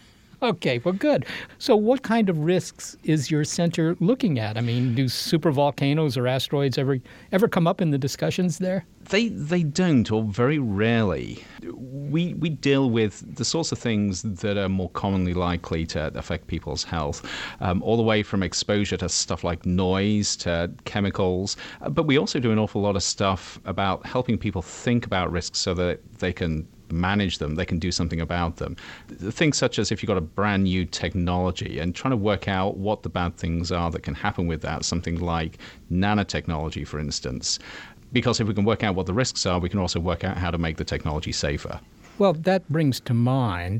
Okay, well, good. So what kind of risks is your center looking at? I mean, do supervolcanoes or asteroids ever come up in the discussions there? They don't, or very rarely. We deal with the sorts of things that are more commonly likely to affect people's health, all the way from exposure to stuff like noise to chemicals. But we also do an awful lot of stuff about helping people think about risks so that they can manage them, they can do something about them. Things such as if you've got a brand new technology and trying to work out what the bad things are that can happen with that, something like nanotechnology, for instance. Because if we can work out what the risks are, we can also work out how to make the technology safer. Well, that brings to mind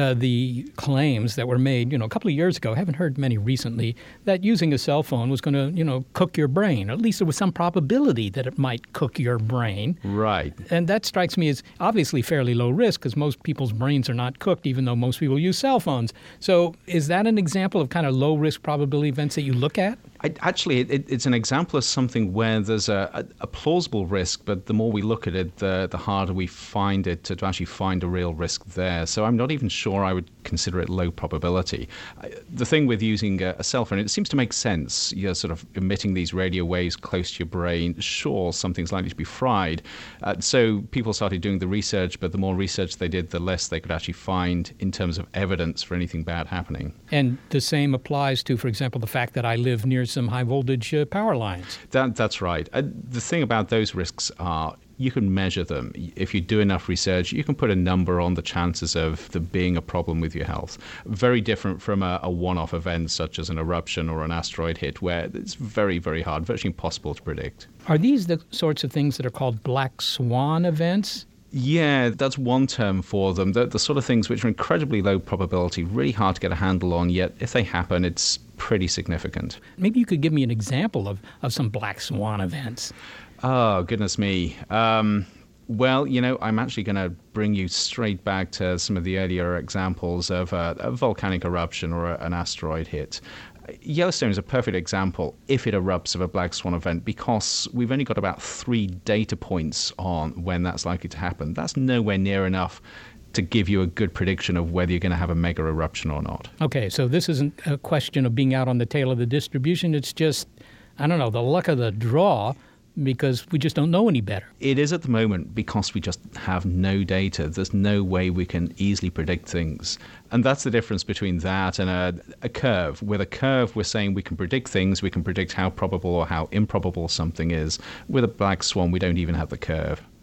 the claims that were made, a couple of years ago, I haven't heard many recently, that using a cell phone was going to, cook your brain. At least there was some probability that it might cook your brain. Right. And that strikes me as obviously fairly low risk because most people's brains are not cooked, even though most people use cell phones. So is that an example of kind of low risk probability events that you look at? It's an example of something where there's a plausible risk, but the more we look at it, the harder we find it to actually find a real risk there. So I'm not even sure I would consider it low probability. The thing with using a cell phone, it seems to make sense. You're sort of emitting these radio waves close to your brain. Sure, something's likely to be fried. So people started doing the research, but the more research they did, the less they could actually find in terms of evidence for anything bad happening. And the same applies to, for example, the fact that I live near some high voltage power lines. That's right. The thing about those risks are you can measure them. If you do enough research, you can put a number on the chances of there being a problem with your health. Very different from a one-off event such as an eruption or an asteroid hit where it's very, very hard, virtually impossible to predict. Are these the sorts of things that are called black swan events? Yeah, that's one term for them. The sort of things which are incredibly low probability, really hard to get a handle on, yet if they happen, it's pretty significant. Maybe you could give me an example of some black swan events. Oh, goodness me. Well, I'm actually going to bring you straight back to some of the earlier examples of a volcanic eruption or an asteroid hit. Yellowstone is a perfect example, if it erupts, of a black swan event because we've only got about 3 data points on when that's likely to happen. That's nowhere near enough to give you a good prediction of whether you're going to have a mega eruption or not. Okay, so this isn't a question of being out on the tail of the distribution. It's just, the luck of the draw because we just don't know any better. It is at the moment because we just have no data. There's no way we can easily predict things. And that's the difference between that and a curve. With a curve, we're saying we can predict things. We can predict how probable or how improbable something is. With a black swan, we don't even have the curve.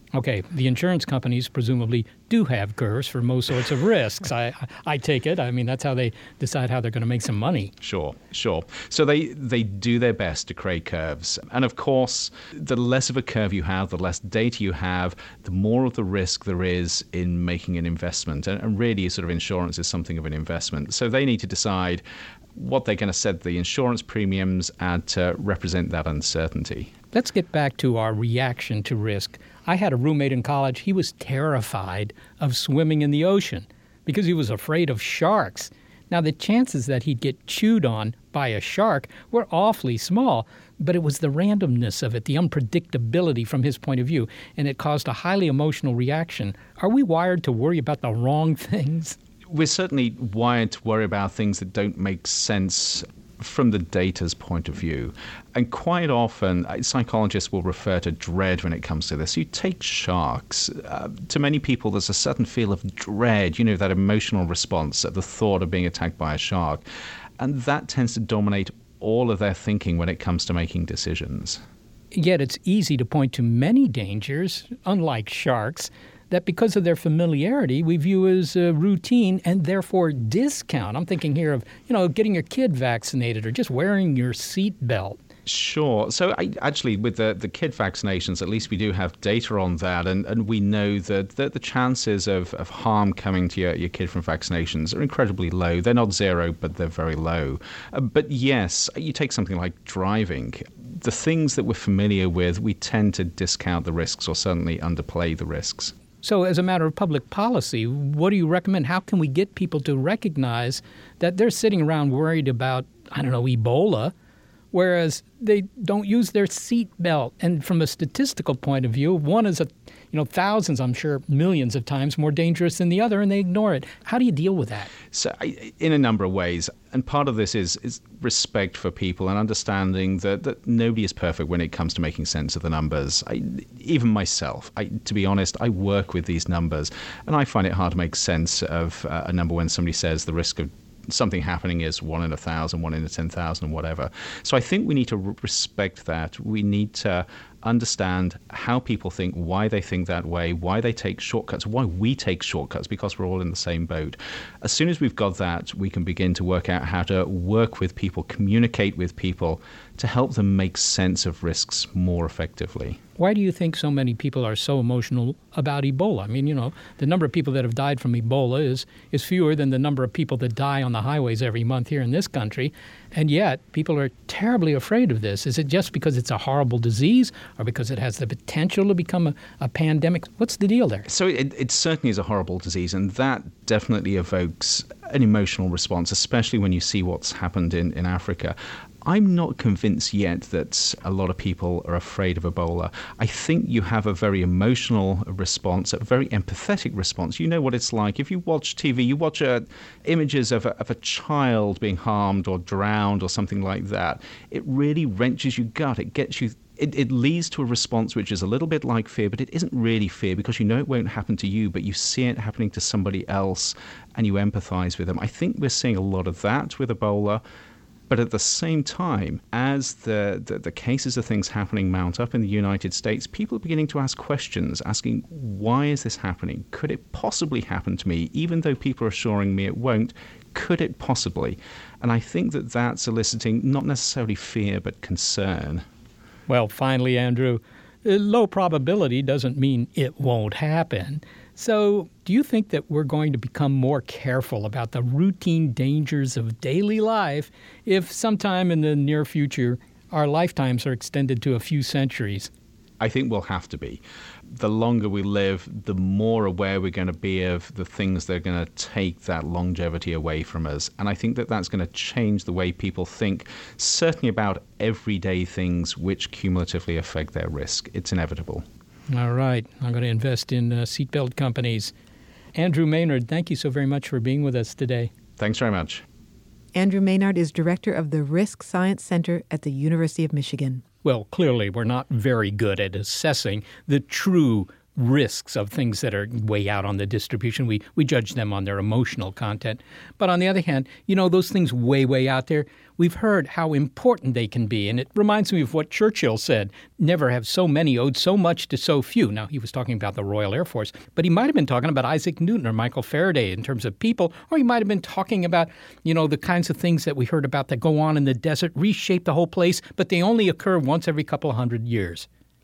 Okay, the insurance companies presumably do have curves for most sorts of risks. I take it. I mean, that's how they decide how they're going to make some money. Sure. So they do their best to create curves. And of course, the less of a curve you have, the less data you have, the more of the risk there is in making an investment. And really, sort of insurance is something of an investment. So they need to decide what they're going to set the insurance premiums at to represent that uncertainty. Let's get back to our reaction to risk. I had a roommate in college. He was terrified of swimming in the ocean because he was afraid of sharks. Now, the chances that he'd get chewed on by a shark were awfully small, but it was the randomness of it, the unpredictability from his point of view, and it caused a highly emotional reaction. Are we wired to worry about the wrong things? We're certainly wired to worry about things that don't make sense from the data's point of view. And quite often, psychologists will refer to dread when it comes to this. You take sharks. To many people, there's a certain feel of dread, that emotional response at the thought of being attacked by a shark. And that tends to dominate all of their thinking when it comes to making decisions. Yet it's easy to point to many dangers, unlike sharks, that because of their familiarity we view as routine and therefore discount. I'm thinking here of, getting your kid vaccinated or just wearing your seat belt. Sure. So actually, with the kid vaccinations, at least we do have data on that, and we know that the chances of harm coming to your kid from vaccinations are incredibly low. They're not zero, but they're very low. But yes, you take something like driving. The things that we're familiar with, we tend to discount the risks or certainly underplay the risks. So as a matter of public policy, what do you recommend? How can we get people to recognize that they're sitting around worried about, Ebola, whereas they don't use their seat belt? And from a statistical point of view, one is thousands, I'm sure, millions of times more dangerous than the other, and they ignore it. How do you deal with that? So in a number of ways. And part of this is respect for people and understanding that nobody is perfect when it comes to making sense of the numbers. Even myself, to be honest, I work with these numbers, and I find it hard to make sense of a number when somebody says the risk of something happening is 1 in 1,000, 1 in 10,000, whatever. So I think we need to respect that. We need to understand how people think, why they think that way, why they take shortcuts, why we take shortcuts, because we're all in the same boat. As soon as we've got that, we can begin to work out how to work with people, communicate with people to help them make sense of risks more effectively. Why do you think so many people are so emotional about Ebola? I mean, the number of people that have died from Ebola is fewer than the number of people that die on the highways every month here in this country. And yet, people are terribly afraid of this. Is it just because it's a horrible disease or because it has the potential to become a pandemic? What's the deal there? So it certainly is a horrible disease, and that definitely evokes an emotional response, especially when you see what's happened in Africa. I'm not convinced yet that a lot of people are afraid of Ebola. I think you have a very emotional response, a very empathetic response. You know what it's like. If you watch TV, you watch images of a child being harmed or drowned or something like that. It really wrenches your gut. It gets you. It leads to a response which is a little bit like fear, but it isn't really fear because you know it won't happen to you, but you see it happening to somebody else and you empathize with them. I think we're seeing a lot of that with Ebola. But at the same time, as the cases of things happening mount up in the United States, people are beginning to ask questions, asking, why is this happening? Could it possibly happen to me? Even though people are assuring me it won't, could it possibly? And I think that that's eliciting not necessarily fear, but concern. Well, finally, Andrew, low probability doesn't mean it won't happen. So do you think that we're going to become more careful about the routine dangers of daily life if sometime in the near future our lifetimes are extended to a few centuries? I think we'll have to be. The longer we live, the more aware we're going to be of the things that are going to take that longevity away from us. And I think that that's going to change the way people think, certainly about everyday things which cumulatively affect their risk. It's inevitable. All right. I'm going to invest in seatbelt companies. Andrew Maynard, thank you so very much for being with us today. Thanks very much. Andrew Maynard is director of the Risk Science Center at the University of Michigan. Well, clearly we're not very good at assessing the true risks of things that are way out on the distribution. We judge them on their emotional content. But on the other hand, those things way out there, we've heard how important they can be. And it reminds me of what Churchill said, never have so many owed so much to so few. Now, he was talking about the Royal Air Force, but he might have been talking about Isaac Newton or Michael Faraday in terms of people, or he might have been talking about, the kinds of things that we heard about that go on in the desert, reshape the whole place, but they only occur once every couple of 100 years.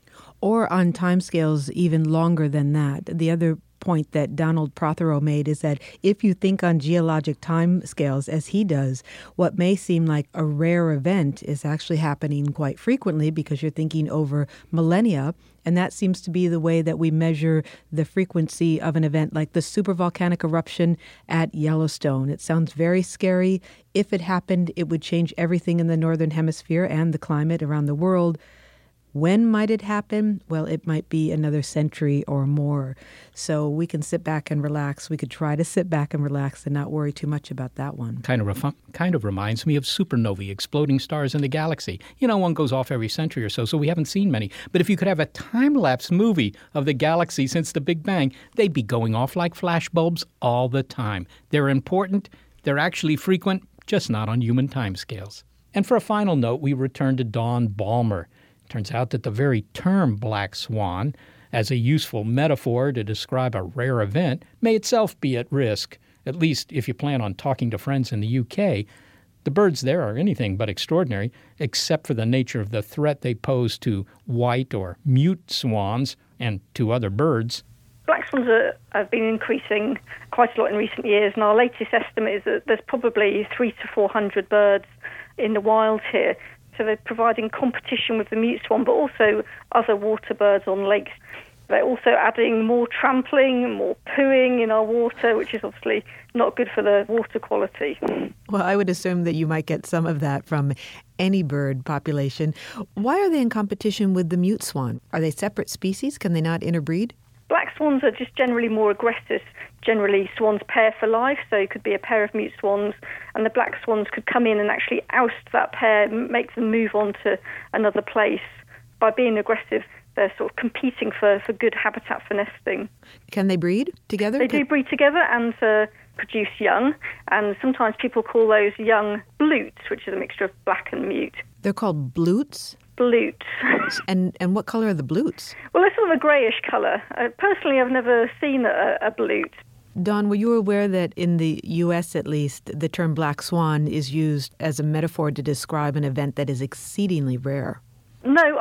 Or on timescales even longer than that. The other point that Donald Prothero made is that if you think on geologic timescales as he does, what may seem like a rare event is actually happening quite frequently because you're thinking over millennia. And that seems to be the way that we measure the frequency of an event like the supervolcanic eruption at Yellowstone. It sounds very scary. If it happened, it would change everything in the Northern Hemisphere and the climate around the world. When might it happen? Well, it might be another century or more. So we can sit back and relax. We could try to sit back and relax and not worry too much about that one. Kind of reminds me of supernovae, exploding stars in the galaxy. One goes off every century or so we haven't seen many. But if you could have a time-lapse movie of the galaxy since the Big Bang, they'd be going off like flashbulbs all the time. They're important. They're actually frequent, just not on human timescales. And for a final note, we return to Dawn Balmer. Turns out that the very term black swan, as a useful metaphor to describe a rare event, may itself be at risk, at least if you plan on talking to friends in the UK. The birds there are anything but extraordinary, except for the nature of the threat they pose to white or mute swans and to other birds. Black swans have been increasing quite a lot in recent years, and our latest estimate is that there's probably 300 to 400 birds in the wild here. So they're providing competition with the mute swan, but also other water birds on lakes. They're also adding more trampling, more pooing in our water, which is obviously not good for the water quality. Well, I would assume that you might get some of that from any bird population. Why are they in competition with the mute swan? Are they separate species? Can they not interbreed? Black swans are just generally more aggressive. Generally, swans pair for life, so it could be a pair of mute swans, and the black swans could come in and actually oust that pair, make them move on to another place. By being aggressive, they're sort of competing for good habitat for nesting. Can they breed together? They do breed together and produce young, and sometimes people call those young blutes, which is a mixture of black and mute. They're called blutes? Blutes. And what color are the blutes? Well, they're sort of a greyish colour. Personally, I've never seen a blute. Dawn, were you aware that in the U.S. at least, the term black swan is used as a metaphor to describe an event that is exceedingly rare? No,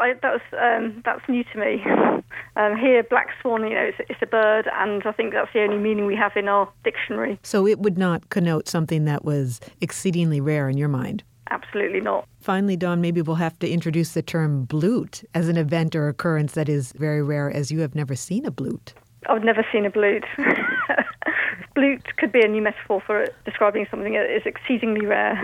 that's new to me. Here, black swan, it's a bird, and I think that's the only meaning we have in our dictionary. So it would not connote something that was exceedingly rare in your mind? Absolutely not. Finally, Dawn, maybe we'll have to introduce the term blute as an event or occurrence that is very rare, as you have never seen a blute. I've never seen a blute. Blute could be a new metaphor for describing something that is exceedingly rare.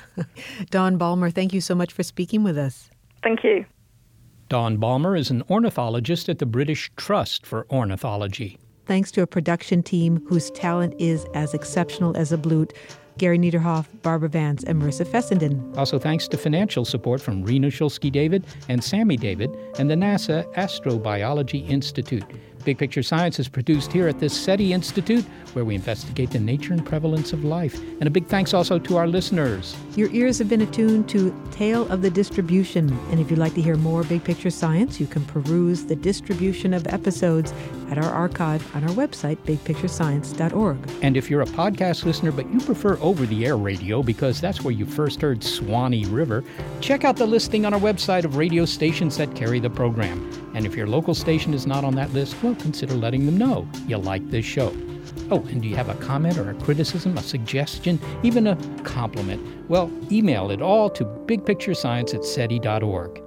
Dawn Balmer, thank you so much for speaking with us. Thank you. Dawn Balmer is an ornithologist at the British Trust for Ornithology. Thanks to a production team whose talent is as exceptional as a blute. Gary Niederhoff, Barbara Vance, and Marissa Fessenden. Also thanks to financial support from Rena Shulsky-David and Sammy David and the NASA Astrobiology Institute. Big Picture Science is produced here at the SETI Institute, where we investigate the nature and prevalence of life. And a big thanks also to our listeners. Your ears have been attuned to Tale of the Distribution. And if you'd like to hear more Big Picture Science, you can peruse the distribution of episodes at our archive on our website, bigpicturescience.org. And if you're a podcast listener, but you prefer over-the-air radio because that's where you first heard Swanee River, check out the listing on our website of radio stations that carry the program. And if your local station is not on that list, well, consider letting them know you like this show. Oh, and do you have a comment or a criticism, a suggestion, even a compliment? Well, email it all to bigpicturescience@seti.org.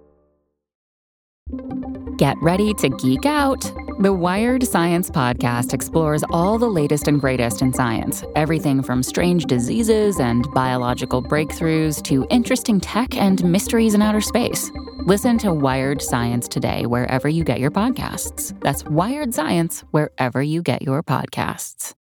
Get ready to geek out. The Wired Science Podcast explores all the latest and greatest in science. Everything from strange diseases and biological breakthroughs to interesting tech and mysteries in outer space. Listen to Wired Science today wherever you get your podcasts. That's Wired Science wherever you get your podcasts.